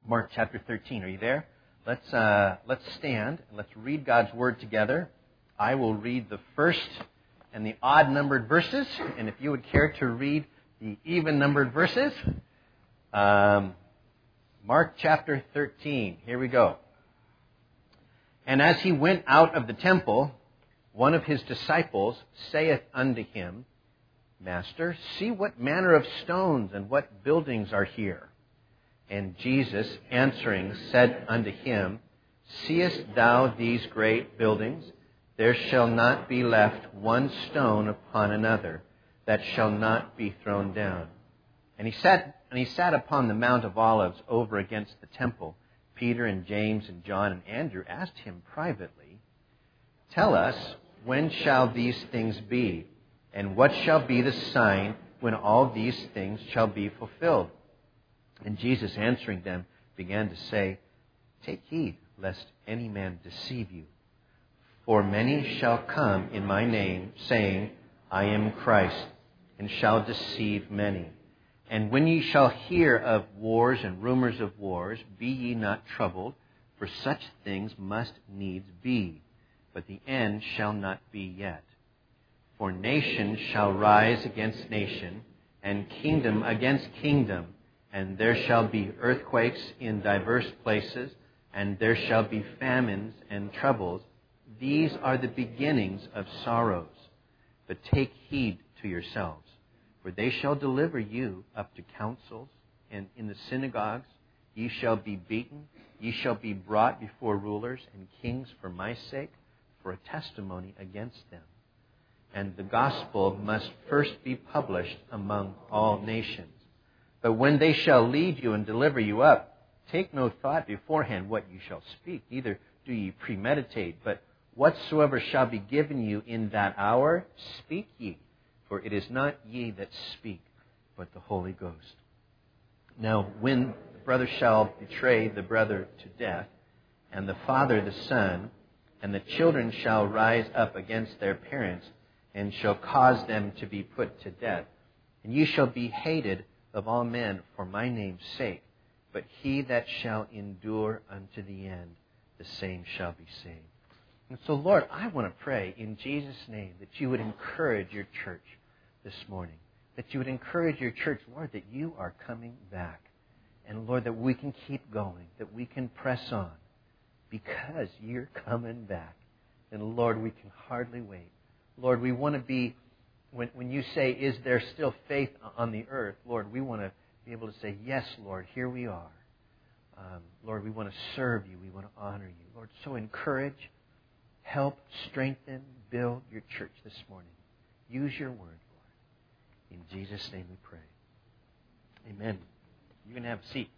Mark chapter 13. Are you there? Let's stand and let's read God's Word together. I will read the first and the odd-numbered verses, and if you would care to read the even-numbered verses, Mark chapter 13. Here we go. And as he went out of the temple, one of his disciples saith unto him, Master, see what manner of stones and what buildings are here. And Jesus answering said unto him, Seest thou these great buildings? There shall not be left one stone upon another that shall not be thrown down. And he sat upon the Mount of Olives over against the temple. Peter and James and John and Andrew asked him privately, Tell us, when shall these things be? And what shall be the sign when all these things shall be fulfilled? And Jesus answering them began to say, Take heed, lest any man deceive you. For many shall come in my name, saying, I am Christ, and shall deceive many. And when ye shall hear of wars and rumors of wars, be ye not troubled, for such things must needs be. But the end shall not be yet. For nation shall rise against nation, and kingdom against kingdom. And there shall be earthquakes in diverse places, and there shall be famines and troubles. These are the beginnings of sorrows. But take heed to yourselves, for they shall deliver you up to councils, and in the synagogues ye shall be beaten. Ye shall be brought before rulers and kings for my sake, for a testimony against them. And the gospel must first be published among all nations. But when they shall lead you and deliver you up, take no thought beforehand what you shall speak, neither do ye premeditate, but whatsoever shall be given you in that hour, speak ye. For it is not ye that speak, but the Holy Ghost. Now, when the brother shall betray the brother to death, and the father the son, and the children shall rise up against their parents, and shall cause them to be put to death. And ye shall be hated of all men for my name's sake, but he that shall endure unto the end, the same shall be saved. And so, Lord, I want to pray in Jesus' name that you would encourage your church this morning, that you would encourage your church, Lord, that you are coming back, and Lord, that we can keep going, that we can press on, because you're coming back. And Lord, we can hardly wait. Lord, we want to be, when you say, is there still faith on the earth? Lord, we want to be able to say, yes, Lord, here we are. Lord, we want to serve you. We want to honor you. Lord, so encourage, help, strengthen, build your church this morning. Use your word, Lord. In Jesus' name we pray. Amen. You can have a seat.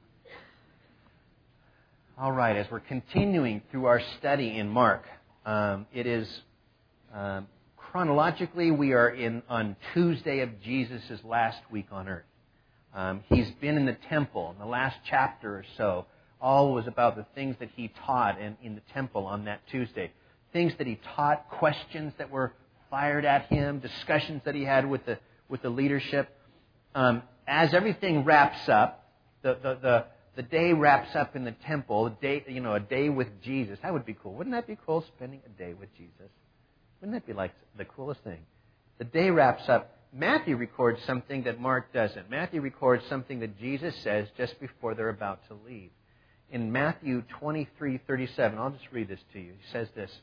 All right, as we're continuing through our study in Mark, it is chronologically we are on Tuesday of Jesus' last week on earth. He's been in the temple in the last chapter or so. All was about the things that he taught in the temple on that Tuesday. Things that he taught, questions that were fired at him, discussions that he had with the leadership. As everything wraps up, the day wraps up in the temple. A day with Jesus. That would be cool. Wouldn't that be cool? Spending a day with Jesus. Wouldn't that be like the coolest thing? The day wraps up. Matthew records something that Mark doesn't. Matthew records something that Jesus says just before they're about to leave. In Matthew 23:37, I'll just read this to you. He says this,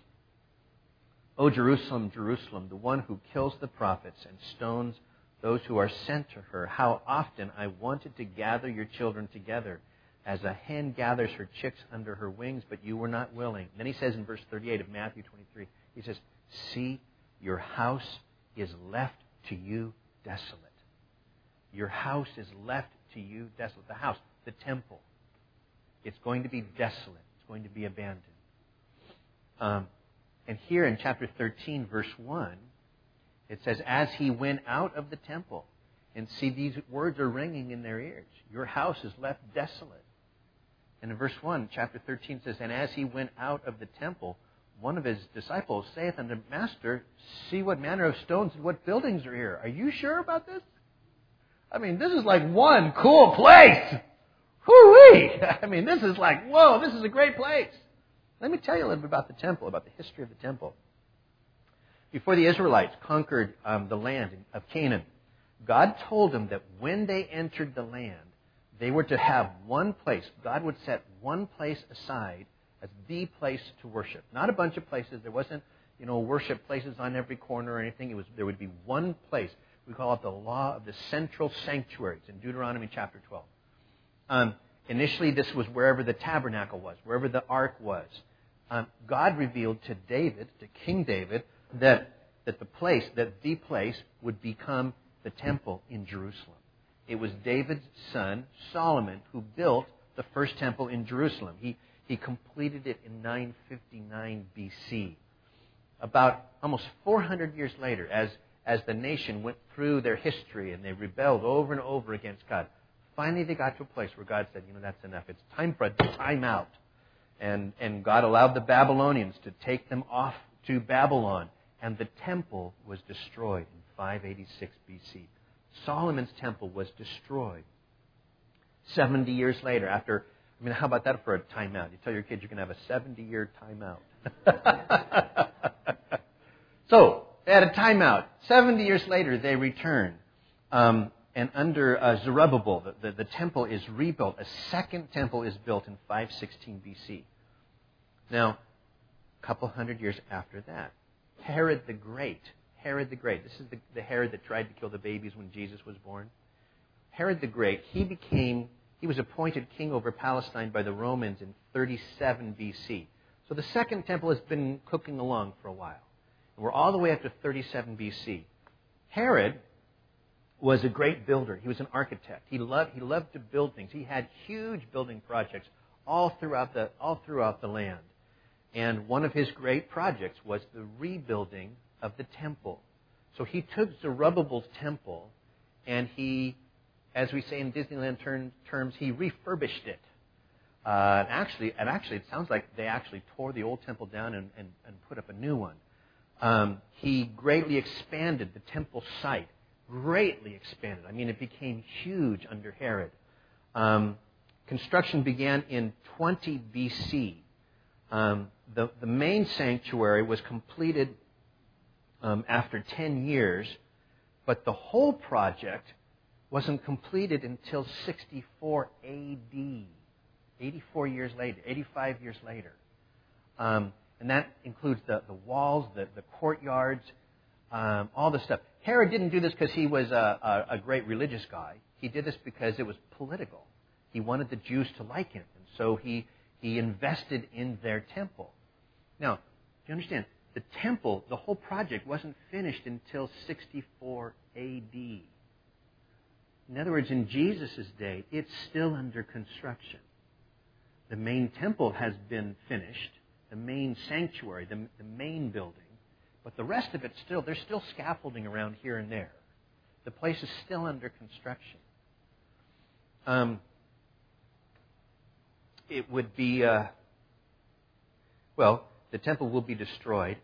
O Jerusalem, Jerusalem, the one who kills the prophets and stones those who are sent to her, how often I wanted to gather your children together as a hen gathers her chicks under her wings, but you were not willing. Then he says in verse 38 of Matthew 23, he says, see, your house is left to you desolate. Your house is left to you desolate. The house, the temple. It's going to be desolate. It's going to be abandoned. And here in chapter 13, verse 1, it says, as he went out of the temple. And see, these words are ringing in their ears. Your house is left desolate. And in verse 1, chapter 13 says, and as he went out of the temple, one of his disciples saith unto him, Master, see what manner of stones and what buildings are here. Are you sure about this? I mean, this is like one cool place. Hoo-wee! I mean, this is like, whoa, this is a great place. Let me tell you a little bit about the temple, about the history of the temple. Before the Israelites conquered the land of Canaan, God told them that when they entered the land, they were to have one place. God would set one place aside as the place to worship. Not a bunch of places. There wasn't, worship places on every corner or anything. There would be one place. We call it the law of the central sanctuary. It's in Deuteronomy chapter 12. Initially, this was wherever the tabernacle was, wherever the ark was. God revealed to David, to King David, that the place would become the temple in Jerusalem. It was David's son, Solomon, who built the first temple in Jerusalem. He completed it in 959 BC. About almost 400 years later, as the nation went through their history and they rebelled over and over against God, finally they got to a place where God said, that's enough. It's time for a time out. And God allowed the Babylonians to take them off to Babylon. And the temple was destroyed in 586 BC. Solomon's temple was destroyed. 70 years later, how about that for a timeout? You tell your kids you're going to have a 70-year timeout. So, they had a timeout. 70 years later, they returned. And under Zerubbabel, the temple is rebuilt. A second temple is built in 516 BC. Now, a couple hundred years after that, Herod the Great, this is the Herod that tried to kill the babies when Jesus was born. Herod the Great, he was appointed king over Palestine by the Romans in 37 BC. So the second temple has been cooking along for a while. And we're all the way up to 37 BC. Herod was a great builder. He was an architect. He loved to build things. He had huge building projects all throughout the land. And one of his great projects was the rebuilding of the temple. So he took Zerubbabel's temple and he, as we say in Disneyland terms, he refurbished it. Actually, it sounds like they actually tore the old temple down and put up a new one. He greatly expanded the temple site. Greatly expanded. It became huge under Herod. Construction began in 20 BC. The main sanctuary was completed after 10 years, but the whole project wasn't completed until 64 AD, 85 years later. And that includes the walls, the courtyards, all this stuff. Herod didn't do this because he was a great religious guy. He did this because it was political. He wanted the Jews to like him, and so he invested in their temple. Now, do you understand? The temple, the whole project, wasn't finished until 64 AD. In other words, in Jesus' day, it's still under construction. The main temple has been finished, the main sanctuary, the main building, but the rest of it there's still scaffolding around here and there. The place is still under construction. It would be, the temple will be destroyed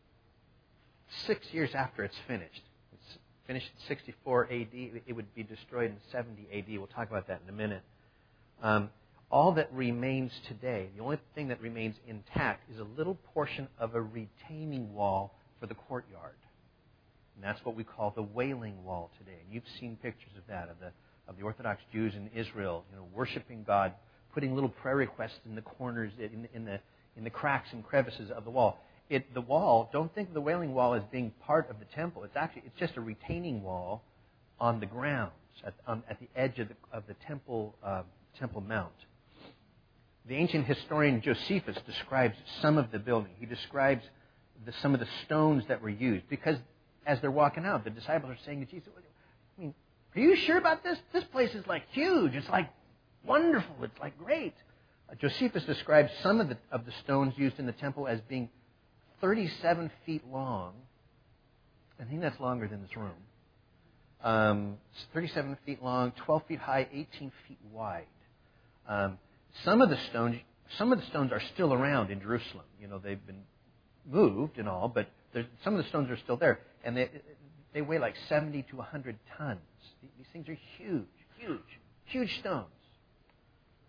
6 years after it's finished. It's finished in 64 AD. It would be destroyed in 70 AD. We'll talk about that in a minute. All that remains today, the only thing that remains intact, is a little portion of a retaining wall for the courtyard. And that's what we call the Wailing Wall today. And you've seen pictures of that, of the Orthodox Jews in Israel, worshiping God, putting little prayer requests in the corners, in the cracks and crevices of the wall. The wall, don't think of the Wailing Wall as being part of the temple. It's just a retaining wall on the grounds, at the edge of the temple mount. The ancient historian Josephus describes some of the building. He describes some of the stones that were used, because as they're walking out, the disciples are saying to Jesus, are you sure about this? This place is like huge. It's like wonderful. It's like great. Josephus describes some of the stones used in the temple as being 37 feet long. I think that's longer than this room. 37 feet long, 12 feet high, 18 feet wide. Some of the stones are still around in Jerusalem. They've been moved and all, but some of the stones are still there, and they weigh like 70 to 100 tons. These things are huge, huge, huge stones.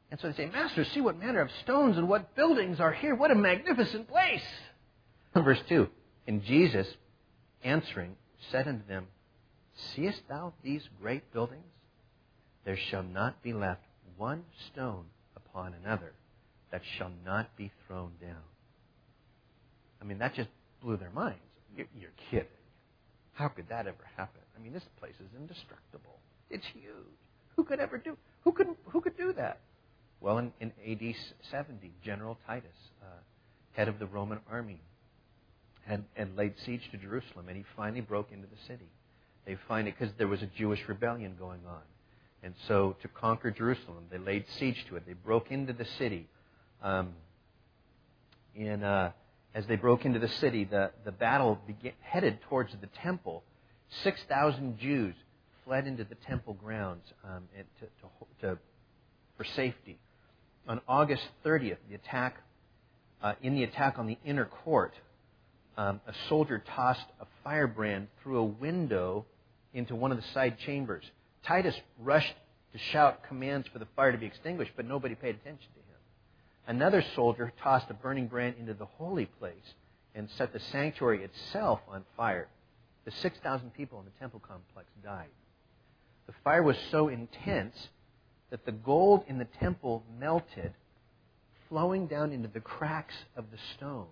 And so they say, Master, see what manner of stones and what buildings are here. What a magnificent place. Verse 2, and Jesus, answering, said unto them, seest thou these great buildings? There shall not be left one stone upon another that shall not be thrown down. I mean, that just blew their minds. You're kidding. How could that ever happen? I mean, this place is indestructible. It's huge. Who could do that? Well, in AD 70, General Titus, head of the Roman army, had laid siege to Jerusalem, and he finally broke into the city. They find it because there was a Jewish rebellion going on. And so to conquer Jerusalem, they laid siege to it. They broke into the city. As they broke into the city, the battle headed towards the temple. 6,000 Jews fled into the temple grounds for safety. On August 30th, in the attack on the inner court, a soldier tossed a firebrand through a window into one of the side chambers. Titus rushed to shout commands for the fire to be extinguished, but nobody paid attention to him. Another soldier tossed a burning brand into the holy place and set the sanctuary itself on fire. The 6,000 people in the temple complex died. The fire was so intense that the gold in the temple melted, flowing down into the cracks of the stones.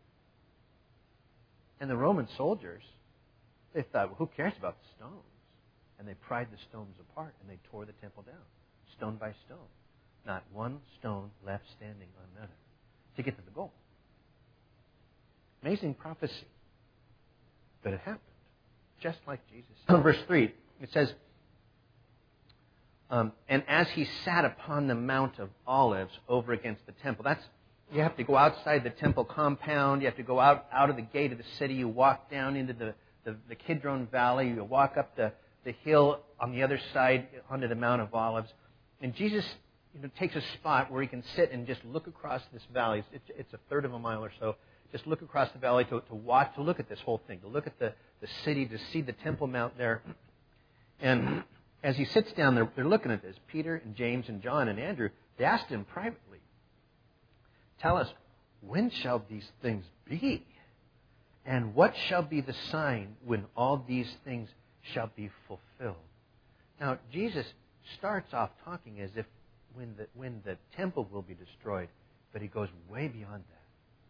And the Roman soldiers, they thought, well, who cares about the stones? And they pried the stones apart and they tore the temple down, stone by stone. Not one stone left standing on another to get to the goal. Amazing prophecy. But it happened, just like Jesus said. Verse 3, it says, and as he sat upon the Mount of Olives over against the temple. You have to go outside the temple compound. You have to go out of the gate of the city. You walk down into the Kidron Valley. You walk up the hill on the other side onto the Mount of Olives. And Jesus takes a spot where he can sit and just look across this valley. It's a third of a mile or so. Just look across the valley to look at this whole thing, to look at the city, to see the Temple Mount there. And as he sits down, they're looking at this. Peter and James and John and Andrew, they asked him privately, tell us, when shall these things be? And what shall be the sign when all these things shall be fulfilled? Now, Jesus starts off talking as if when the temple will be destroyed, but he goes way beyond that.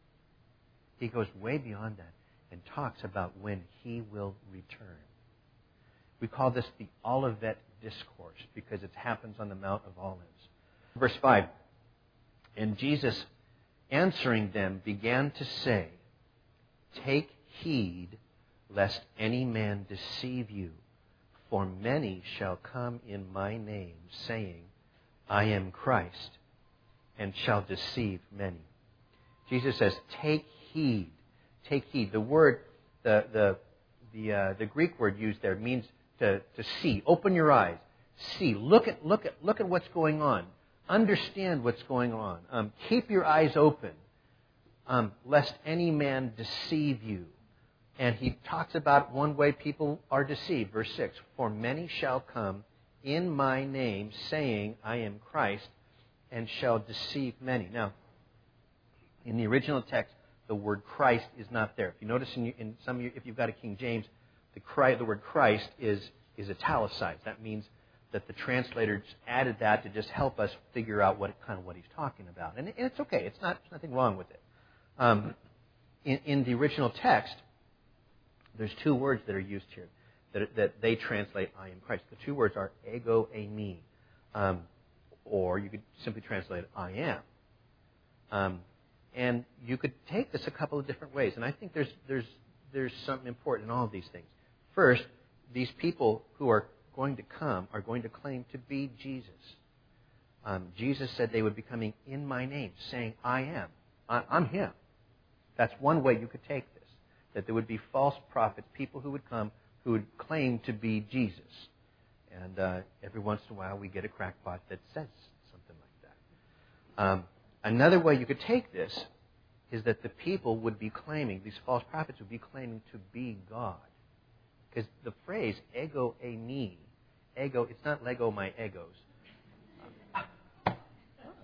He goes way beyond that and talks about when he will return. We call this the Olivet Discourse because it happens on the Mount of Olives. Verse 5, and Jesus answering them began to say, take heed lest any man deceive you, for many shall come in my name, saying, I am Christ, and shall deceive many. Jesus says, take heed. Take heed. The word, the Greek word used there means to see. Open your eyes. See. Look at what's going on. Understand what's going on. Keep your eyes open, lest any man deceive you. And he talks about one way people are deceived. Verse 6, for many shall come in my name, saying, I am Christ, and shall deceive many. Now, in the original text, the word Christ is not there. If you notice in some of you, if you've got a King James, the word Christ is italicized. That means that the translators added that to just help us figure out what he's talking about. And it's okay. There's nothing wrong with it. In the original text, there's two words that are used here that they translate I am Christ. The two words are ego eimi, or you could simply translate I am. And you could take this a couple of different ways. And I think there's something important in all of these things. First, these people who are going to come are going to claim to be Jesus. Jesus said they would be coming in my name, saying, I am. I'm him. That's one way you could take this. That there would be false prophets, people who would come who would claim to be Jesus. And every once in a while we get a crackpot that says something like that. Another way you could take this is that the people would be claiming, these false prophets would be claiming to be God. Because the phrase ego eimi, ego, it's not Lego my egos.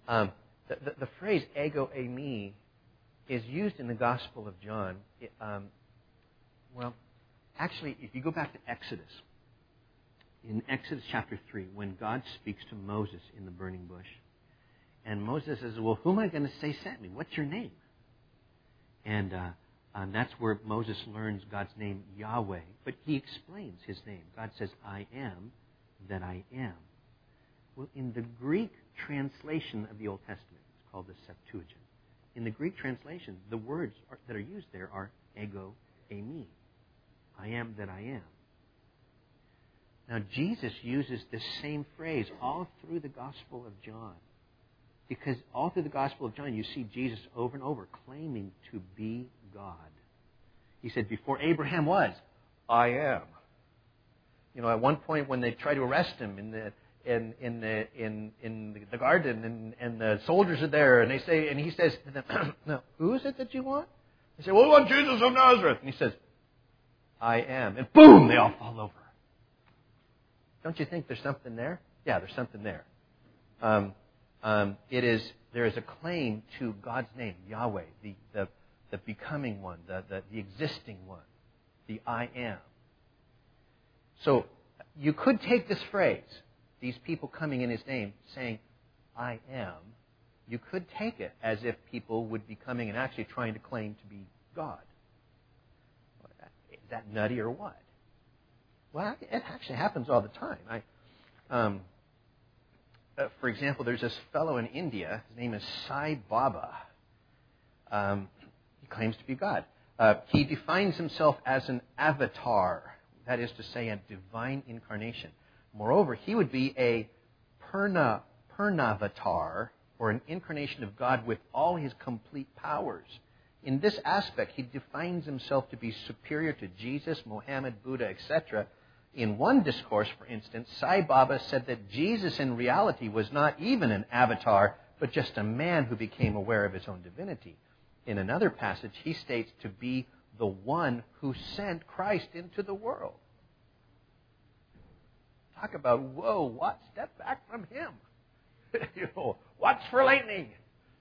The phrase ego eimi is used in the Gospel of John. Actually, if you go back to Exodus, in Exodus chapter 3, when God speaks to Moses in the burning bush, and Moses says, well, who am I going to say sent me? What's your name? And that's where Moses learns God's name, Yahweh. But he explains his name. God says, I am that I am. Well, in the Greek translation of the Old Testament, it's called the Septuagint. In the Greek translation, the words that are used there are ego eimi. I am that I am. Now, Jesus uses this same phrase all through the Gospel of John. Because all through the Gospel of John, you see Jesus over and over claiming to be God. He said, before Abraham was, I am. You know, at one point when they try to arrest him in the garden, and the soldiers are there, and he says to them, no, who is it that you want? They say, well, we want Jesus of Nazareth. And he says, I am. And boom, they all fall over. Don't you think there's something there? Yeah, there's something there. There is a claim to God's name, Yahweh, the becoming one, the existing one, the I am. So you could take this phrase, these people coming in his name, saying, I am. You could take it as if people would be coming and actually trying to claim to be God. Is that nutty or what? Well, it actually happens all the time. For example, there's this fellow in India. His name is Sai Baba. He claims to be God. He defines himself as an avatar, that is to say, a divine incarnation. Moreover, he would be a Purnavatar, or an incarnation of God with all his complete powers. In this aspect, he defines himself to be superior to Jesus, Mohammed, Buddha, etc. In one discourse, for instance, Sai Baba said that Jesus in reality was not even an avatar, but just a man who became aware of his own divinity. In another passage, he states to be the one who sent Christ into the world. Talk about, whoa, what? Step back from him. Watch for lightning.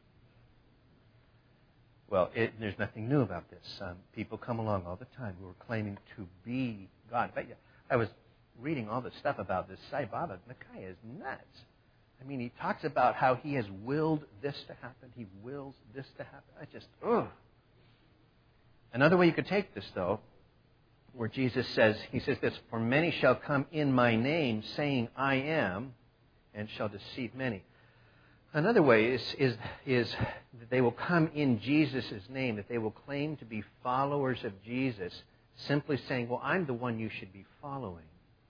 Well, there's nothing new about this. People come along all the time who are claiming to be God. In fact, I was reading all this stuff about this Sai Baba. The guy is nuts. I mean, he talks about how he has willed this to happen. He wills this to happen. Another way you could take this, though, where Jesus says, he says this, for many shall come in my name, saying, I am, and shall deceive many. Another way is that they will come in Jesus' name, that they will claim to be followers of Jesus, simply saying, well, I'm the one you should be following.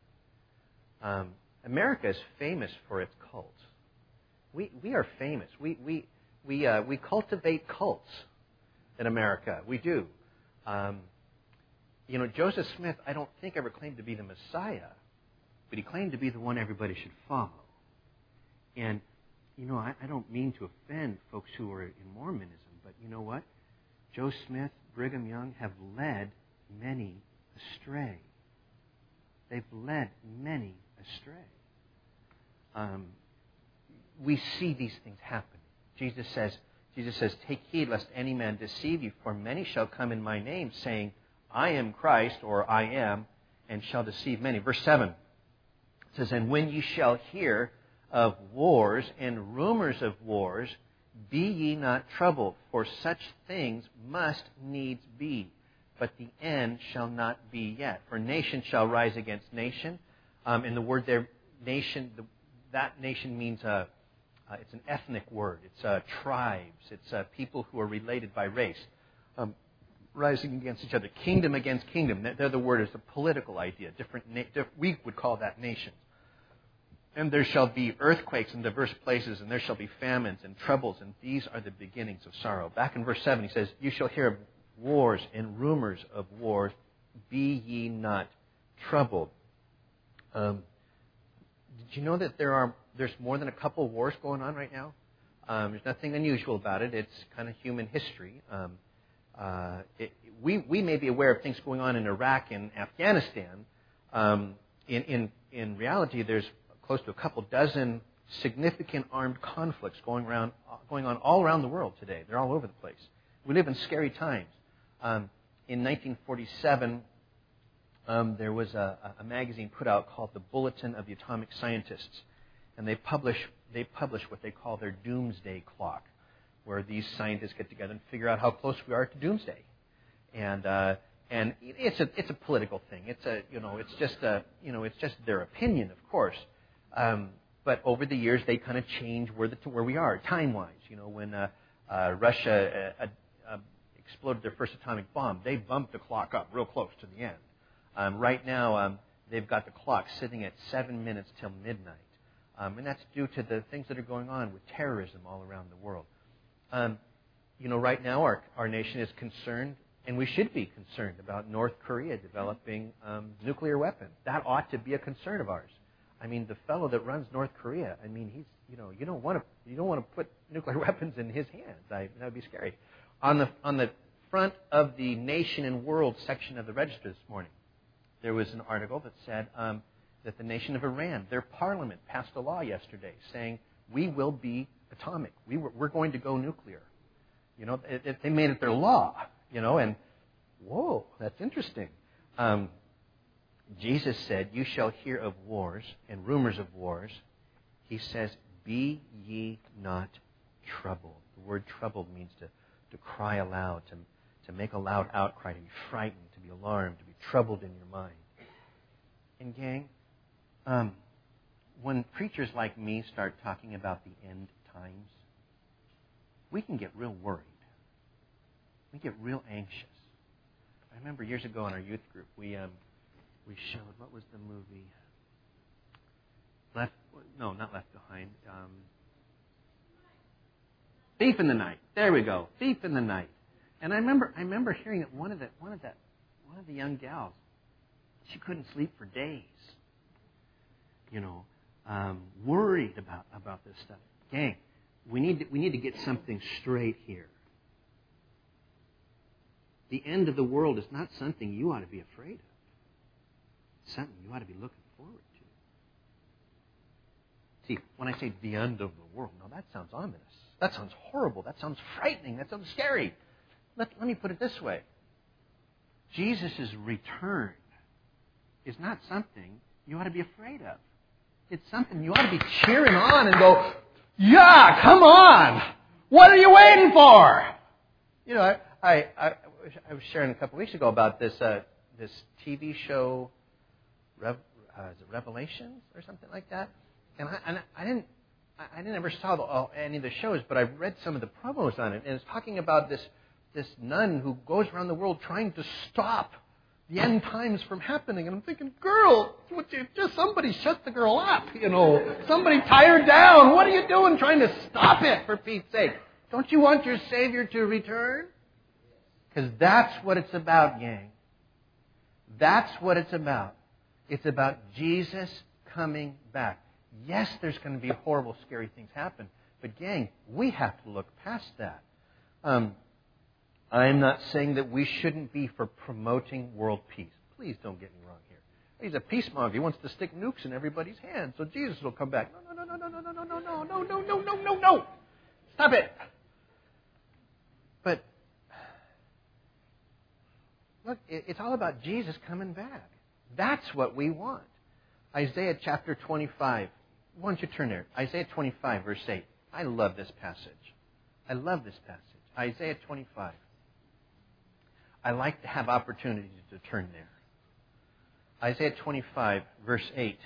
America is famous for its cults. We are famous. We cultivate cults in America. We do. Joseph Smith, I don't think ever claimed to be the Messiah, but he claimed to be the one everybody should follow. And, I don't mean to offend folks who are in Mormonism, but you know what? Joe Smith, Brigham Young have led many astray. They've led many astray. We see these things happen. Jesus says, take heed lest any man deceive you, for many shall come in my name, saying, I am Christ, or I am, and shall deceive many. Verse 7 says, and when ye shall hear of wars and rumors of wars, be ye not troubled, for such things must needs be. But the end shall not be yet. For nation shall rise against nation. And the word there, nation, that nation means it's an ethnic word. It's tribes. It's people who are related by race. Rising against each other. Kingdom against kingdom. The other word is a political idea. We would call that nations. And there shall be earthquakes in diverse places, and there shall be famines and troubles, and these are the beginnings of sorrow. Back in verse 7, he says, you shall hear of wars and rumors of wars. Be ye not troubled. Did you know that there's more than a couple wars going on right now? There's nothing unusual about it. It's kind of human history. We may be aware of things going on in Iraq and Afghanistan. In reality, there's close to a couple dozen significant armed conflicts going on all around the world today. They're all over the place. We live in scary times. In 1947, there was a magazine put out called the Bulletin of the Atomic Scientists, and they publish what they call their doomsday clock, where these scientists get together and figure out how close we are to doomsday. And it's a political thing. It's just their opinion, of course. But over the years, they kind of change where we are time-wise. When Russia exploded their first atomic bomb, they bumped the clock up real close to the end. Right now, they've got the clock sitting at 7 minutes till midnight. And that's due to the things that are going on with terrorism all around the world. Right now, our nation is concerned, and we should be concerned about North Korea developing nuclear weapons. That ought to be a concern of ours. I mean, the fellow that runs North Korea, he's, you don't want to put nuclear weapons in his hands. That would be scary. On the front of the Nation and World section of the Register this morning, there was an article that said that the nation of Iran, their parliament passed a law yesterday saying we will be atomic. We're going to go nuclear. They made it their law. And whoa, that's interesting. Jesus said, "You shall hear of wars and rumors of wars." He says, "Be ye not troubled." The word troubled means to cry aloud, to make a loud outcry, to be frightened, to be alarmed, to be troubled in your mind. And gang, when preachers like me start talking about the end times, we can get real worried. We get real anxious. I remember years ago in our youth group, we showed, what was the movie? Not Left Behind. Thief in the Night. There we go. Thief in the Night. And I remember hearing that one of the young gals, she couldn't sleep for days. Worried about this stuff. Gang, we need to get something straight here. The end of the world is not something you ought to be afraid of. It's something you ought to be looking forward to. See, when I say the end of the world, now that sounds ominous. That sounds horrible. That sounds frightening. That sounds scary. Let me put it this way. Jesus' return is not something you ought to be afraid of. It's something you ought to be cheering on and go, yeah, come on! What are you waiting for? I was sharing a couple weeks ago about this TV show, is it Revelations or something like that? And I didn't ever saw any of the shows, but I read some of the promos on it, and it's talking about this nun who goes around the world trying to stop the end times from happening. And I'm thinking, girl, just somebody shut the girl up, Somebody tie her down. What are you doing trying to stop it, for Pete's sake? Don't you want your Savior to return? Because that's what it's about, gang. That's what it's about. It's about Jesus coming back. Yes, there's going to be horrible, scary things happen. But gang, we have to look past that. I'm not saying that we shouldn't be for promoting world peace. Please don't get me wrong here. He's a peacemonger. He wants to stick nukes in everybody's hands so Jesus will come back. No. Stop it. But look, it's all about Jesus coming back. That's what we want. Isaiah chapter 25. Why don't you turn there? Isaiah 25, verse 8. I love this passage. Isaiah 25. I like to have opportunities to turn there. Isaiah 25, verse 8.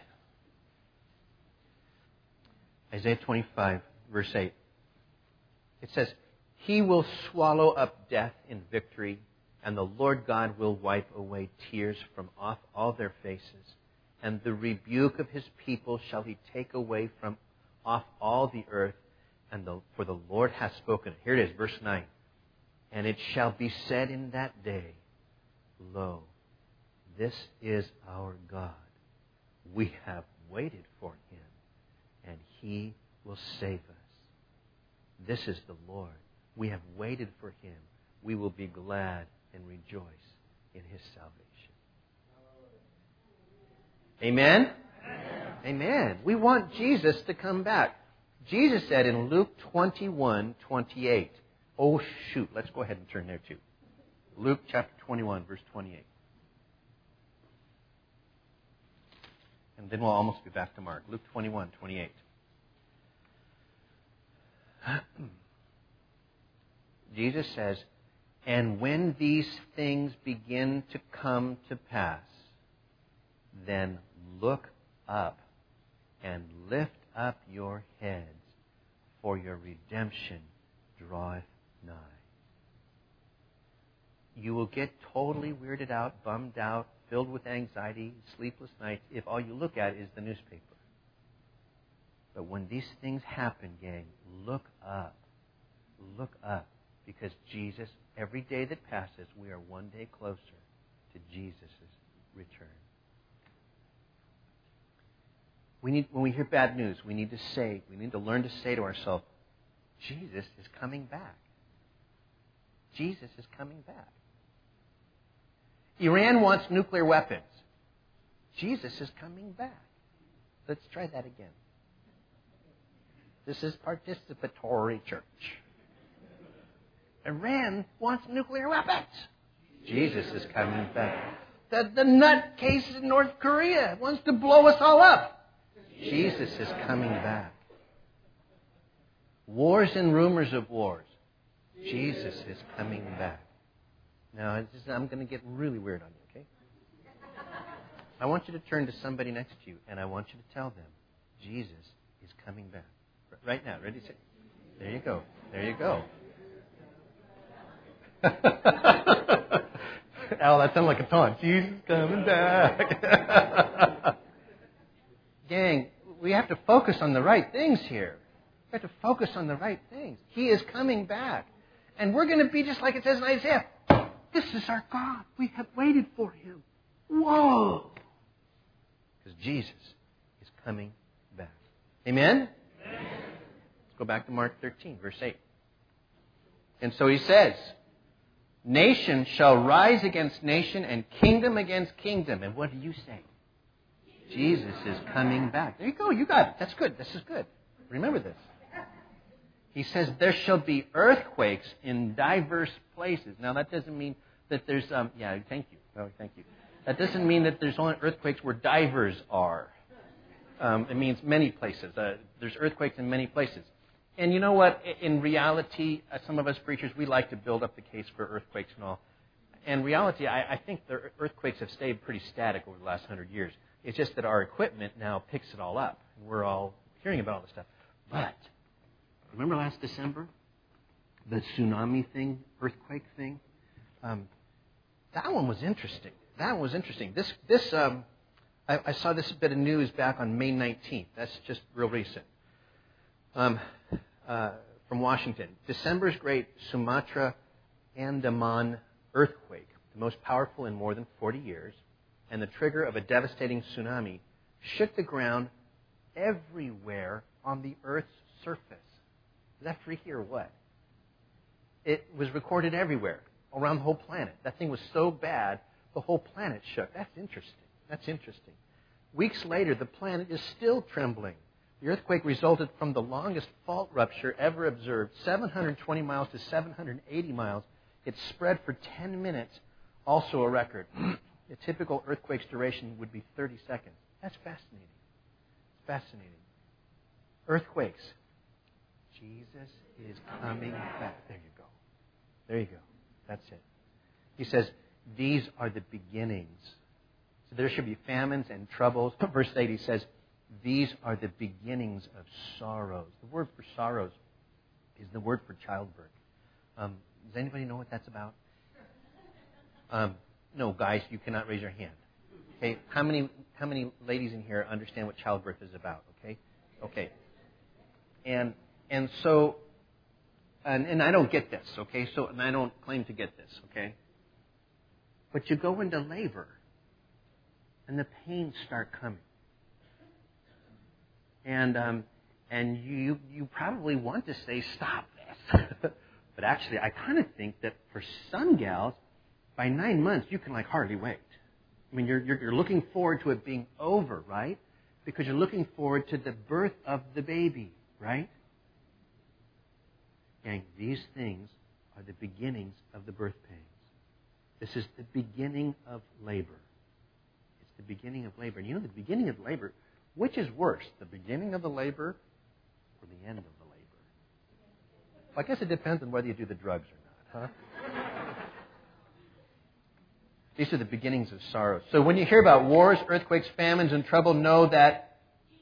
Isaiah 25, verse 8. It says, "He will swallow up death in victory, and the Lord God will wipe away tears from off all their faces. And the rebuke of His people shall He take away from off all the earth. For the Lord hath spoken." Here it is, verse 9. "And it shall be said in that day, Lo, this is our God. We have waited for Him, and He will save us. This is the Lord. We have waited for Him. We will be glad and rejoice in His salvation." Amen? Amen. We want Jesus to come back. Jesus said in Luke 21:28. Oh, shoot. Let's go ahead and turn there too. Luke chapter 21, verse 28. And then we'll almost be back to Mark. Luke 21:28. Jesus says, "And when these things begin to come to pass, then look up and lift up your heads, for your redemption draweth nigh." You will get totally weirded out, bummed out, filled with anxiety, sleepless nights, if all you look at is the newspaper. But when these things happen, gang, look up. Look up. Because Jesus, every day that passes, we are one day closer to Jesus' return. When we hear bad news, we need to learn to say to ourselves, Jesus is coming back. Jesus is coming back. Iran wants nuclear weapons. Jesus is coming back. Let's try that again. This is participatory church. Iran wants nuclear weapons. Jesus is coming back. The nutcase in North Korea wants to blow us all up. Jesus is coming back. Wars and rumors of wars. Jesus is coming back. Now, I'm going to get really weird on you, okay? I want you to turn to somebody next to you, and I want you to tell them, Jesus is coming back. Right now, ready? Set. There you go. There you go. Al, that sounded like a taunt. Jesus is coming back. Gang, we have to focus on the right things here. We have to focus on the right things. He is coming back. And we're going to be just like it says in Isaiah. This is our God. We have waited for Him. Whoa! Because Jesus is coming back. Amen? Amen? Let's go back to Mark 13, verse 8. And so He says, "Nation shall rise against nation and kingdom against kingdom." And what do you say? Jesus is coming back. There you go. You got it. That's good. This is good. Remember this. He says, "There shall be earthquakes in diverse places." Now, that doesn't mean that there's... thank you. Oh, thank you. That doesn't mean that there's only earthquakes where divers are. It means many places. There's earthquakes in many places. And you know what? In reality, some of us preachers, we like to build up the case for earthquakes and all. In reality, I think the earthquakes have stayed pretty static over the last 100 years. It's just that our equipment now picks it all up. And we're all hearing about all this stuff. But remember last December? The tsunami thing, earthquake thing? That one was interesting. I saw this bit of news back on May 19th. That's just real recent. From Washington. December's great Sumatra Andaman earthquake, the most powerful in more than 40 years, and the trigger of a devastating tsunami, shook the ground everywhere on the Earth's surface. Is that freaky or what? It was recorded everywhere, around the whole planet. That thing was so bad, the whole planet shook. That's interesting. Weeks later, the planet is still trembling. The earthquake resulted from the longest fault rupture ever observed, 720 miles to 780 miles. It spread for 10 minutes, also a record. A typical earthquake's duration would be 30 seconds. That's fascinating. It's fascinating. Earthquakes. Jesus is coming back. There you go. That's it. He says, these are the beginnings. So there should be famines and troubles. Verse 8, he says, these are the beginnings of sorrows. The word for sorrows is the word for childbirth. Does anybody know what that's about? No, guys, you cannot raise your hand. Okay, how many ladies in here understand what childbirth is about? Okay, and so I don't get this. Okay, and I don't claim to get this. Okay, but you go into labor, and the pains start coming, and you probably want to say stop this, but actually I kind of think that for some gals, by 9 months, you can hardly wait. I mean, you're looking forward to it being over, right? because you're looking forward to the birth of the baby, right? Gang, these things are the beginnings of the birth pains. This is the beginning of labor. It's the beginning of labor. And you know, the beginning of labor, which is worse, the beginning of the labor or the end of the labor? Well, I guess it depends on whether you do the drugs or not, huh? These are the beginnings of sorrow. So when you hear about wars, earthquakes, famines, and trouble, know that...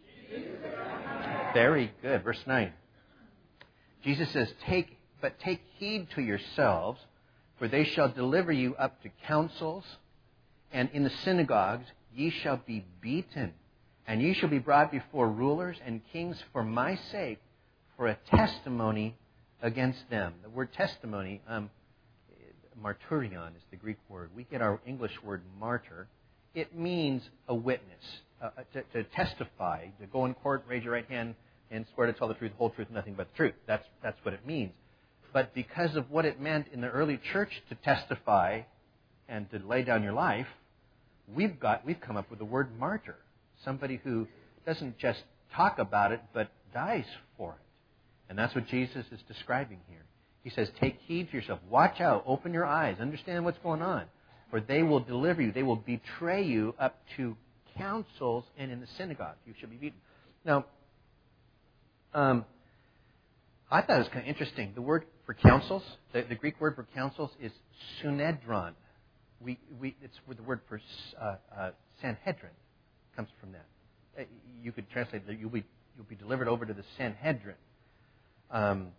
Very good. Verse 9. Jesus says, take heed to yourselves, for they shall deliver you up to councils, and in the synagogues ye shall be beaten, and ye shall be brought before rulers and kings for my sake, for a testimony against them. The word testimony, martyrion is the Greek word. We get our English word martyr. It means a witness, to testify, to go in court, raise your right hand, and swear to tell the truth, the whole truth, and nothing but the truth. That's what it means. But because of what it meant in the early church to testify and to lay down your life, we've come up with the word martyr. Somebody who doesn't just talk about it, but dies for it. And that's what Jesus is describing here. He says, take heed to yourself. Watch out. Open your eyes. Understand what's going on. For they will deliver you. They will betray you up to councils and in the synagogue. You shall be beaten. Now, I thought it was kind of interesting. The word for councils, the Greek word for councils is sunedron. It's where the word for Sanhedrin comes from that. You could translate that you'll be delivered over to the Sanhedrin. And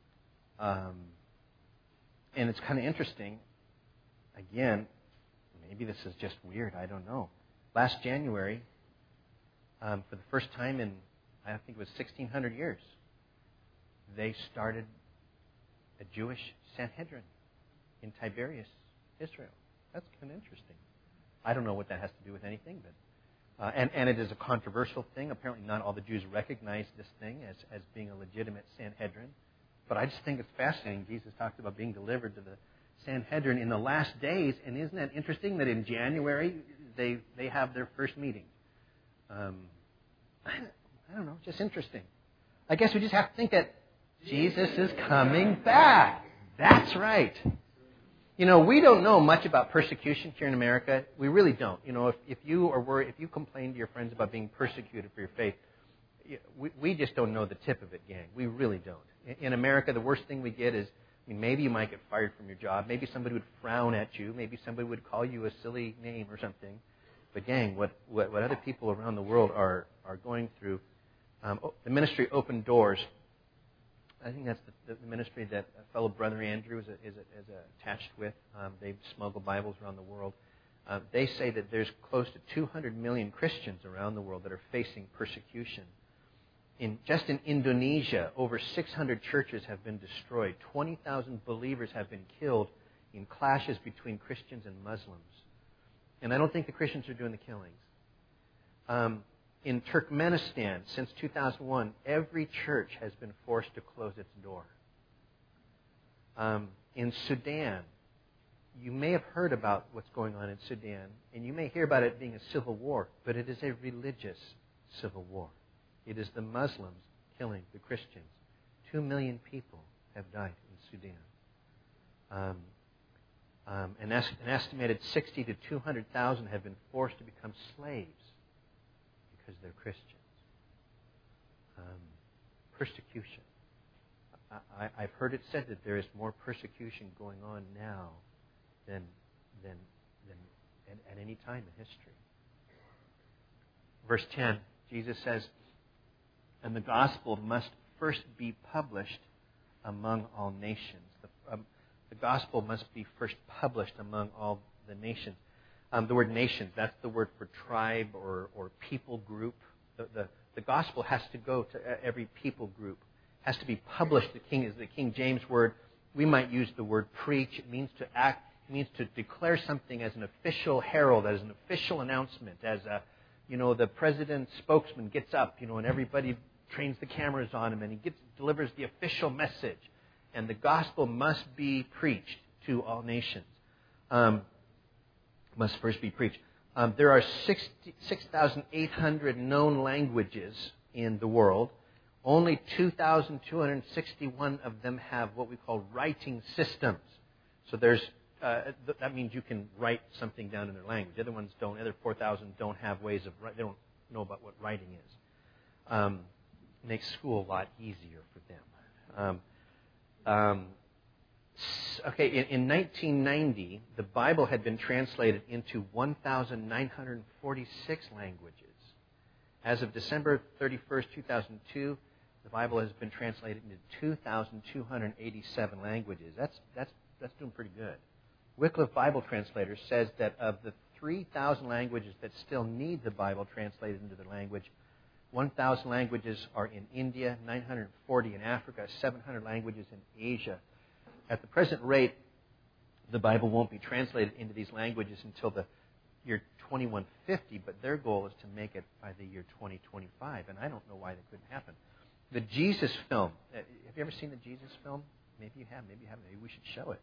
it's kind of interesting. Again, maybe this is just weird. I don't know. Last January, for the first time in, I think it was 1,600 years, they started a Jewish Sanhedrin in Tiberias, Israel. That's kind of interesting. I don't know what that has to do with anything, but and it is a controversial thing. Apparently, not all the Jews recognize this thing as being a legitimate Sanhedrin. But I just think it's fascinating. Jesus talked about being delivered to the Sanhedrin in the last days, and isn't that interesting that in January they have their first meeting? I don't know, just interesting. I guess we just have to think that Jesus is coming back. That's right. You know, we don't know much about persecution here in America. We really don't. You know, if you are worried, if you complain to your friends about being persecuted for your faith, we just don't know the tip of it, gang. We really don't. In America, the worst thing we get is, I mean, maybe you might get fired from your job. Maybe somebody would frown at you. Maybe somebody would call you a silly name or something. But gang, what other people around the world are going through, the ministry Open Doors, I think that's the ministry that fellow Brother Andrew is attached with. They smuggle Bibles around the world. They say that there's close to 200 million Christians around the world that are facing persecution. Just in Indonesia, over 600 churches have been destroyed. 20,000 believers have been killed in clashes between Christians and Muslims. And I don't think the Christians are doing the killings. In Turkmenistan, since 2001, every church has been forced to close its door. In Sudan, you may have heard about what's going on in Sudan, and you may hear about it being a civil war, but it is a religious civil war. It is the Muslims killing the Christians. 2 million people have died in Sudan. An estimated 60 to 200,000 have been forced to become slaves because they're Christians. Persecution. I've heard it said that there is more persecution going on now than at any time in history. Verse 10, Jesus says, and the gospel must first be published among all nations. The gospel must be first published among all the nations. The word nations, that's the word for tribe or people group. The gospel has to go to every people group. Has to be published. The King James word. We might use the word preach. It means to act. It means to declare something as an official herald, as an official announcement, as the president's spokesman gets up, and everybody trains the cameras on him, and he delivers the official message. And the gospel must be preached to all nations. Must first be preached. There are 6,800 known languages in the world. Only 2,261 of them have what we call writing systems. So that means you can write something down in their language. The other ones don't. The other 4,000 don't have ways of writing. They don't know about what writing is. Makes school a lot easier for them. In 1990, the Bible had been translated into 1,946 languages. As of December 31st, 2002, the Bible has been translated into 2,287 languages. That's doing pretty good. Wycliffe Bible Translator says that of the 3,000 languages that still need the Bible translated into their language, 1,000 languages are in India, 940 in Africa, 700 languages in Asia. At the present rate, the Bible won't be translated into these languages until the year 2150, but their goal is to make it by the year 2025, and I don't know why that couldn't happen. The Jesus film. Have you ever seen the Jesus film? Maybe you have, maybe you haven't. Maybe we should show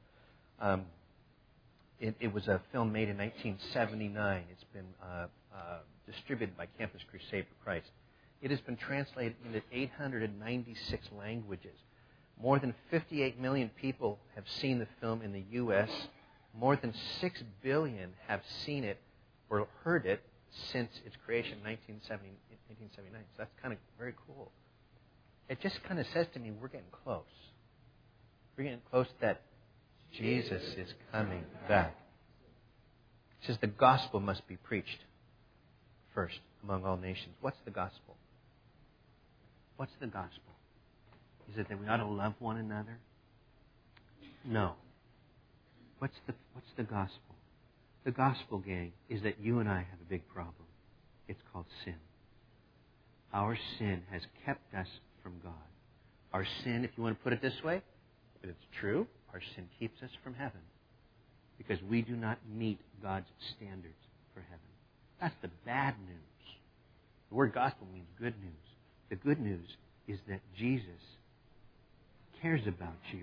it. It was a film made in 1979. It's been distributed by Campus Crusade for Christ. It has been translated into 896 languages. More than 58 million people have seen the film in the U.S. More than 6 billion have seen it or heard it since its creation in 1979. So that's kind of very cool. It just kind of says to me, we're getting close. We're getting close that Jesus is coming back. It says the gospel must be preached first among all nations. What's the gospel? What's the gospel? Is it that we ought to love one another? No. What's the gospel? The gospel, gang, is that you and I have a big problem. It's called sin. Our sin has kept us from God. Our sin, if you want to put it this way, if it's true, our sin keeps us from heaven because we do not meet God's standards for heaven. That's the bad news. The word gospel means good news. The good news is that Jesus cares about you.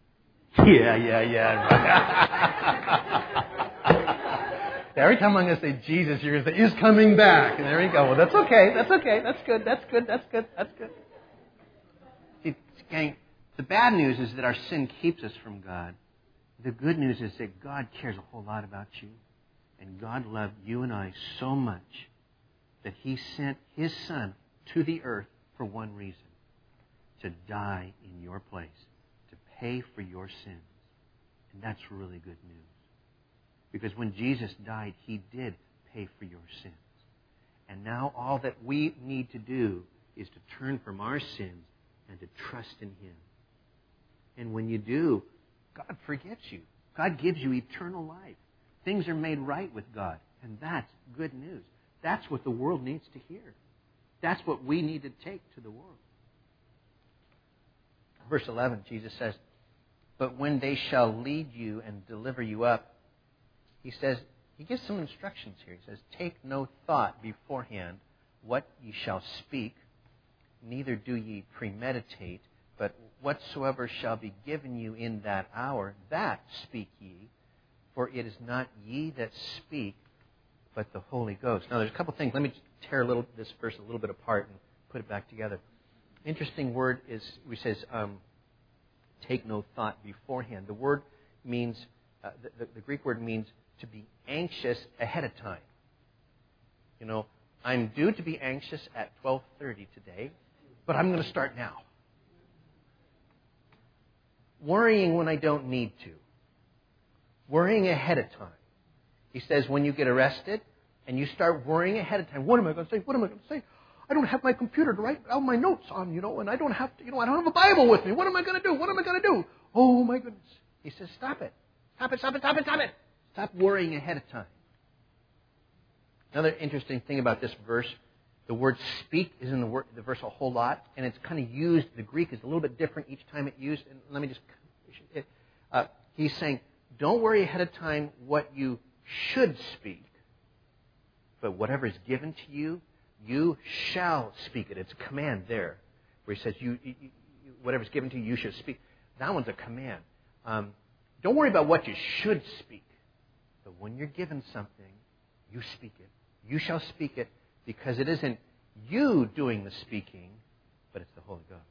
Yeah. Every time I'm going to say Jesus, you're going to say, He's coming back. And there you go. Well, that's okay. That's good. See, gang, the bad news is that our sin keeps us from God. The good news is that God cares a whole lot about you. And God loved you and I so much that He sent His Son to the earth for one reason: to die in your place, to pay for your sins. And that's really good news. Because when Jesus died, He did pay for your sins. And now all that we need to do is to turn from our sins and to trust in Him. And when you do, God forgives you. God gives you eternal life. Things are made right with God. And that's good news. That's what the world needs to hear. That's what we need to take to the world. Verse 11, Jesus says, "But when they shall lead you and deliver you up," He gives some instructions here. He says, "Take no thought beforehand what ye shall speak, neither do ye premeditate, but whatsoever shall be given you in that hour, that speak ye, for it is not ye that speak, but the Holy Ghost." Now, there's a couple things. Let me tear this verse a little bit apart and put it back together. Interesting word is, he says, take no thought beforehand. The word means, the Greek word means to be anxious ahead of time. You know, I'm due to be anxious at 12:30 today, but I'm going to start now. Worrying when I don't need to. Worrying ahead of time. He says when you get arrested and you start worrying ahead of time, what am I going to say? What am I going to say? I don't have my computer to write all my notes on, and I don't have to, I don't have a Bible with me. What am I going to do? What am I going to do? Oh, my goodness. He says, stop it. Stop worrying ahead of time. Another interesting thing about this verse, the word speak is in the verse a whole lot, and it's kind of used, the Greek is a little bit different each time it's used. And let me just, he's saying, don't worry ahead of time what you should speak, but whatever is given to you, you shall speak it. It's a command there, where he says, whatever's given to you, you should speak. That one's a command. Don't worry about what you should speak, but when you're given something, You speak it. You shall speak it, because it isn't you doing the speaking, but it's the Holy Ghost.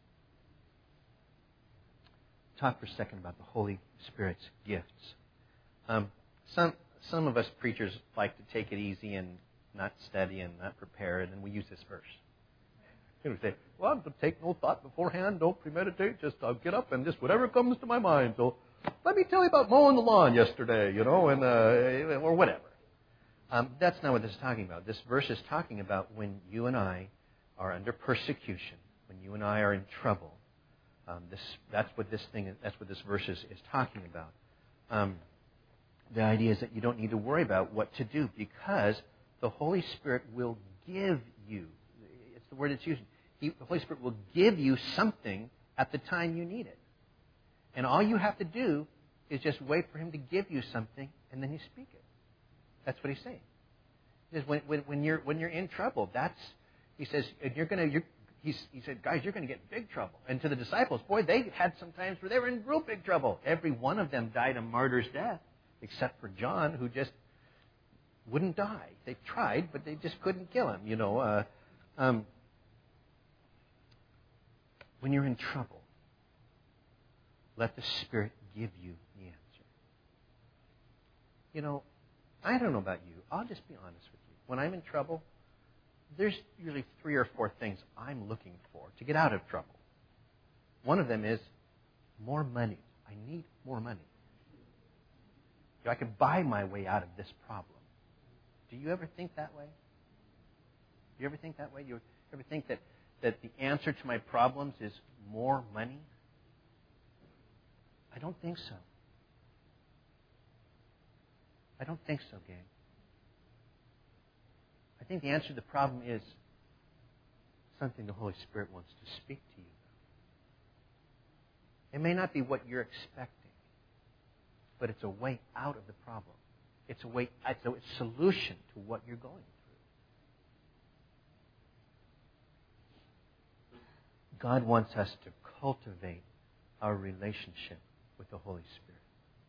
Talk for a second about the Holy Spirit's gifts. Some of us preachers like to take it easy and not study and not prepare it, and we use this verse. And we say, well, don't take no thought beforehand, don't premeditate, just I'll get up and just whatever comes to my mind. So let me tell you about mowing the lawn yesterday, and or whatever. That's not what this is talking about. This verse is talking about when you and I are under persecution, when you and I are in trouble. That's what this verse is talking about. The idea is that you don't need to worry about what to do, because the Holy Spirit will give you. It's the word it's using. The Holy Spirit will give you something at the time you need it. And all you have to do is just wait for Him to give you something, and then you speak it. That's what He's saying. He says, when you're in trouble, He says, He said, guys, you're going to get in big trouble. And to the disciples, boy, they had some times where they were in real big trouble. Every one of them died a martyr's death, except for John, who just wouldn't die. They tried, but they just couldn't kill him. When you're in trouble, let the Spirit give you the answer. I don't know about you. I'll just be honest with you. When I'm in trouble, there's usually 3 or 4 things I'm looking for to get out of trouble. One of them is more money. I need more money. I can buy my way out of this problem. Do you ever think that way? Do you ever think that way? You ever think that the answer to my problems is more money? I don't think so. I don't think so, gang. I think the answer to the problem is something the Holy Spirit wants to speak to you about. It may not be what you're expecting, but it's a way out of the problem. It's a solution to what you're going through. God wants us to cultivate our relationship with the Holy Spirit.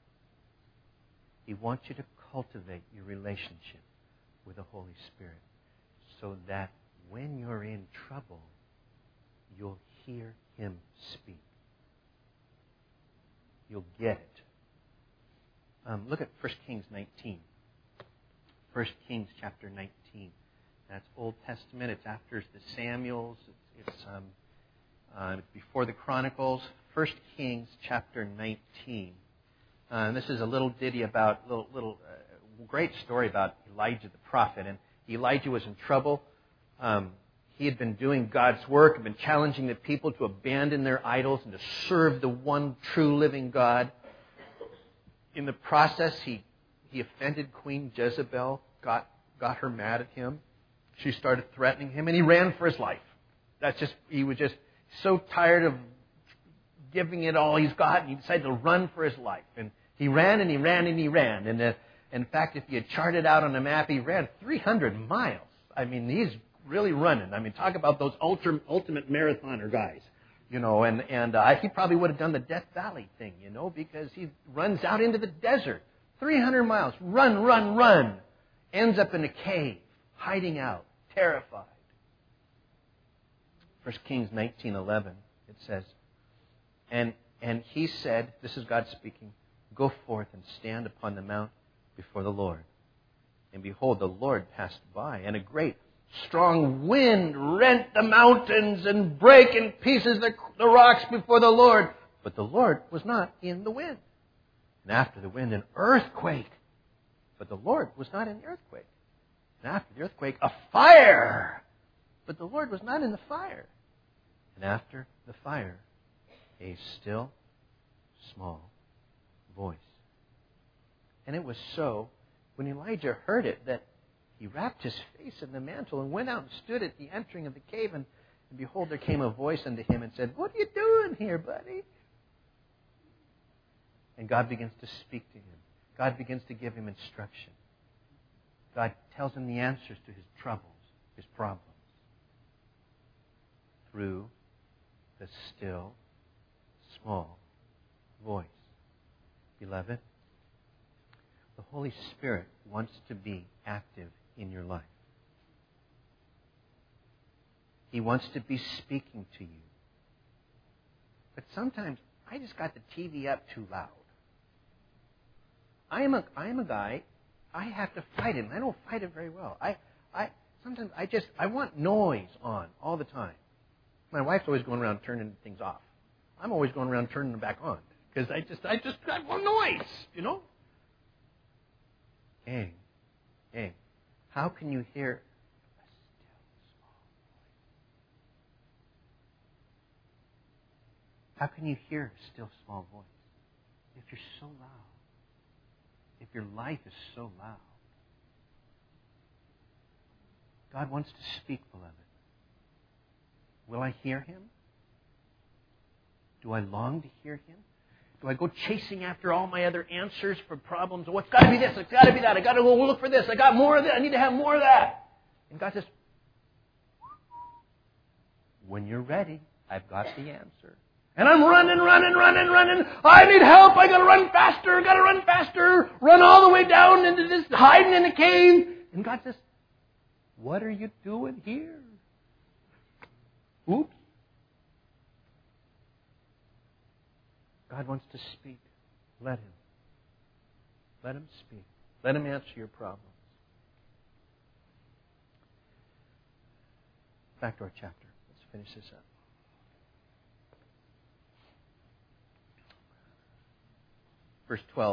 He wants you to cultivate your relationship with the Holy Spirit so that when you're in trouble, you'll hear Him speak. You'll get it. Look at 1 Kings 19. 1 Kings chapter 19. That's Old Testament. It's after the Samuels. It's before the Chronicles. 1 Kings chapter 19. And this is a little ditty about great story about Elijah the prophet. And Elijah was in trouble. He had been doing God's work, had been challenging the people to abandon their idols and to serve the one true living God. In the process, he offended Queen Jezebel, got her mad at him. She started threatening him, and he ran for his life. He was just so tired of giving it all he's got, and he decided to run for his life. And he ran and he ran and he ran. And in fact, if you charted out on a map, he ran 300 miles. I mean, he's really running. I mean, talk about those ultimate marathoner guys. He probably would have done the Death Valley thing, because he runs out into the desert. 300 miles. Run. Ends up in a cave, hiding out, terrified. 1 Kings 19:11, it says, And he said, this is God speaking, go forth and stand upon the mount before the Lord. And behold, the Lord passed by, and a great strong wind rent the mountains and brake in pieces the rocks before the Lord. But the Lord was not in the wind. And after the wind, an earthquake. But the Lord was not in the earthquake. And after the earthquake, a fire. But the Lord was not in the fire. And after the fire, a still, small voice. And it was so, when Elijah heard it, that he wrapped his face in the mantle and went out and stood at the entering of the cave. And behold, there came a voice unto him and said, what are you doing here, buddy? And God begins to speak to him. God begins to give him instruction. God tells him the answers to his troubles, his problems, through the still, small voice. Beloved, The Holy Spirit wants to be active in your life. He wants to be speaking to you. But sometimes I just got the TV up too loud. I am a guy, I have to fight it, and I don't fight it very well. Sometimes I want noise on all the time. My wife's always going around turning things off. I'm always going around turning them back on. Because I want noise, you know? Gang, how can you hear a still small voice? How can you hear a still small voice if you're so loud? If your life is so loud? God wants to speak, beloved. Will I hear Him? Do I long to hear Him? Do I go chasing after all my other answers for problems? Oh, it's got to be this, it's got to be that, I got to go look for this, I got more of this, I need to have more of that. And God says, when you're ready, I've got the answer. And I'm running. I need help. I got to run faster. Run all the way down into this, hiding in a cave. And God says, what are you doing here? Oops. God wants to speak. Let Him. Let Him speak. Let Him answer your problems. Back to our chapter. Let's finish this up. Verse 12.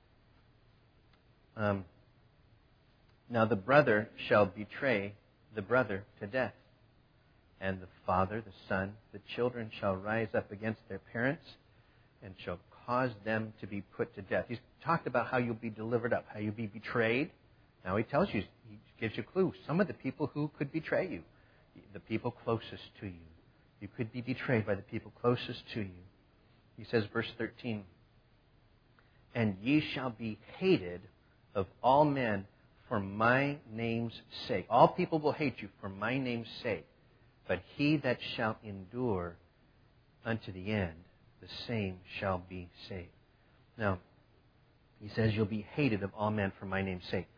Now the brother shall betray the brother to death, and the father, the son, the children shall rise up against their parents and shall cause them to be put to death. He's talked about how you'll be delivered up, how you'll be betrayed. Now he tells you, he gives you clues. Some of the people who could betray you, the people closest to you. You could be betrayed by the people closest to you. He says, verse 13, and ye shall be hated of all men for my name's sake. All people will hate you for my name's sake. But he that shall endure unto the end, the same shall be saved. Now, he says you'll be hated of all men for my name's sake.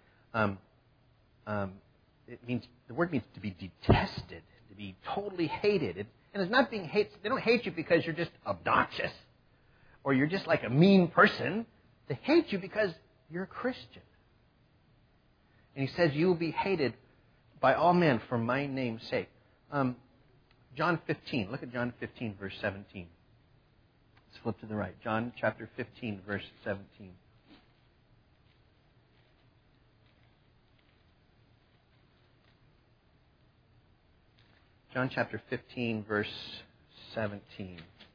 It means, the word means to be detested, to be totally hated. And it's not being hated. They don't hate you because you're just obnoxious or you're just like a mean person. They hate you because you're a Christian. And he says you will be hated by all men for my name's sake. John 15. Look at John 15, verse 17. Let's flip to the right. John chapter 15, verse 17. John chapter 15, verse 17.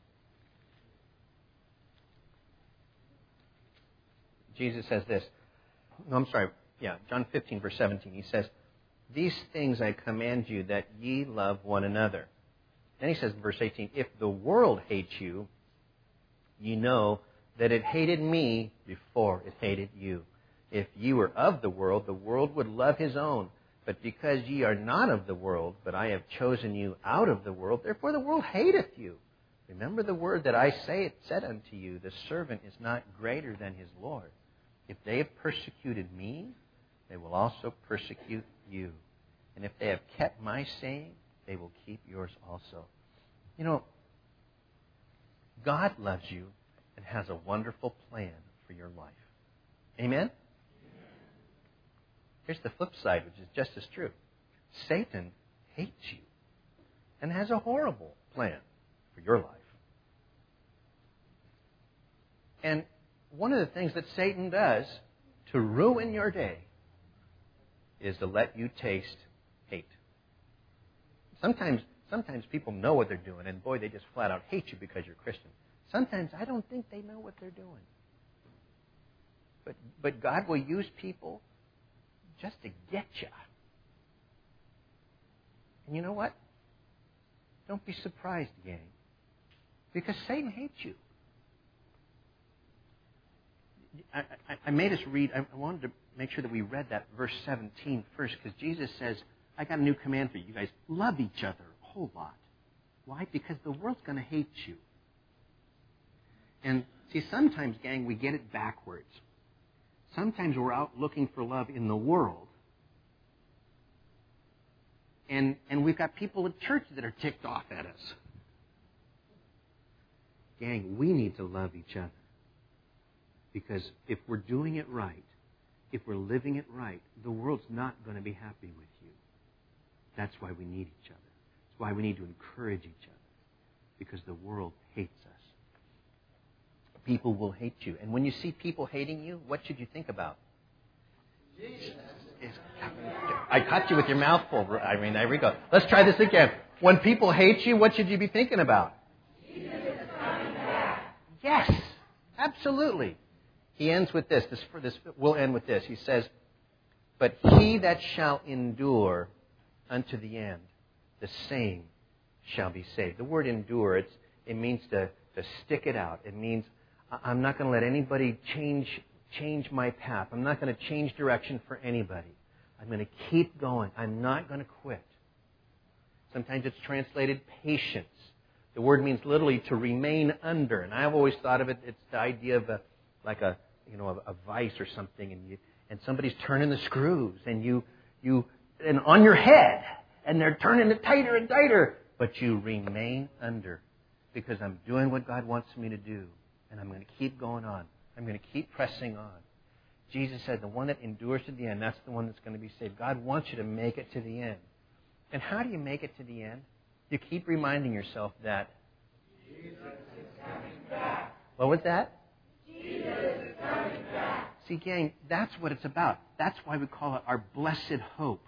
Jesus says this. No, I'm sorry. Yeah, John 15, verse 17. He says, these things I command you, that ye love one another. Then he says in verse 18, if the world hates you, ye know that it hated me before it hated you. If ye were of the world would love his own. But because ye are not of the world, but I have chosen you out of the world, therefore the world hateth you. Remember the word that I said unto you, the servant is not greater than his Lord. If they have persecuted me, they will also persecute you. And if they have kept my saying, they will keep yours also. You know, God loves you and has a wonderful plan for your life. Amen? Here's the flip side, which is just as true. Satan hates you and has a horrible plan for your life. And one of the things that Satan does to ruin your day is to let you taste hate. Sometimes people know what they're doing, and boy, they just flat out hate you because you're Christian. Sometimes I don't think they know what they're doing. But God will use people just to get you. And you know what? Don't be surprised, gang. Because Satan hates you. I made us read, I wanted to make sure that we read that verse 17 first, because Jesus says, I got a new command for you. You guys love each other a whole lot. Why? Because the world's going to hate you. And see, sometimes, gang, we get it backwards. sometimes we're out looking for love in the world. And we've got people at church that are ticked off at us. Gang, we need to love each other. Because if we're doing it right, if we're living it right, the world's not going to be happy with you. That's why we need each other. That's why we need to encourage each other. Because the world hates us. People will hate you. And when you see people hating you, what should you think about? Jesus. I caught you with your mouth full. I mean, there we go. Let's try this again. When people hate you, what should you be thinking about? Jesus is coming back. Yes, absolutely. He ends with this. We'll end with this. He says, but he that shall endure unto the end, the same shall be saved. The word endure, it means to stick it out. It means I'm not going to let anybody change my path. I'm not going to change direction for anybody. I'm going to keep going. I'm not going to quit. Sometimes it's translated patience. The word means literally to remain under. And I've always thought of it, it's the idea of a vice or something, and somebody's turning the screws, and and on your head, and they're turning it tighter and tighter, but you remain under, because I'm doing what God wants me to do, and I'm going to keep going on. I'm going to keep pressing on. Jesus said, the one that endures to the end, that's the one that's going to be saved. God wants you to make it to the end. And how do you make it to the end? You keep reminding yourself that Jesus is coming back. What was that? Jesus is coming back. See, gang, that's what it's about. That's why we call it our blessed hope.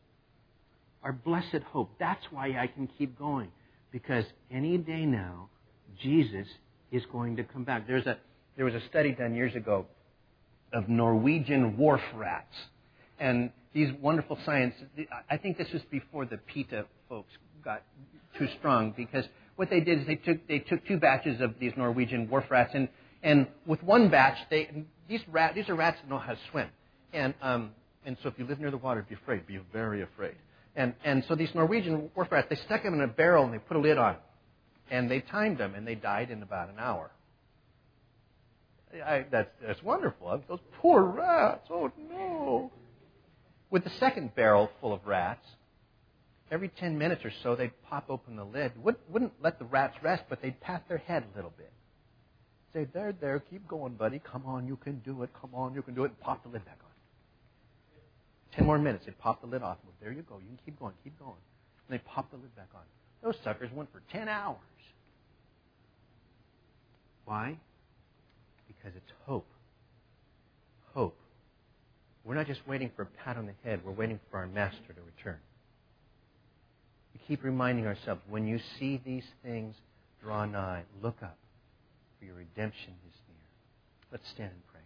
Our blessed hope. That's why I can keep going. Because any day now, Jesus is going to come back. There was a study done years ago of Norwegian wharf rats. And these wonderful scientists, I think this was before the PETA folks got too strong, because what they did is they took 2 batches of these Norwegian wharf rats, and with one batch, these are rats that know how to swim. And so if you live near the water, be afraid. Be very afraid. And so these Norwegian wharf rats, they stuck them in a barrel and they put a lid on. And they timed them, and they died in about an hour. That's wonderful. Those poor rats. Oh, no. With the second barrel full of rats, every 10 minutes or so, they'd pop open the lid. Wouldn't let the rats rest, but they'd pat their head a little bit. Say, there, keep going, buddy. Come on, you can do it. Come on, you can do it. And pop the lid back on. 10 more minutes, they'd pop the lid off. Well, there you go. You can keep going, keep going. And they'd pop the lid back on. Those suckers went for 10 hours. Why? Because it's hope. Hope. We're not just waiting for a pat on the head. We're waiting for our Master to return. We keep reminding ourselves, when you see these things draw nigh, look up, for your redemption is near. Let's stand and pray.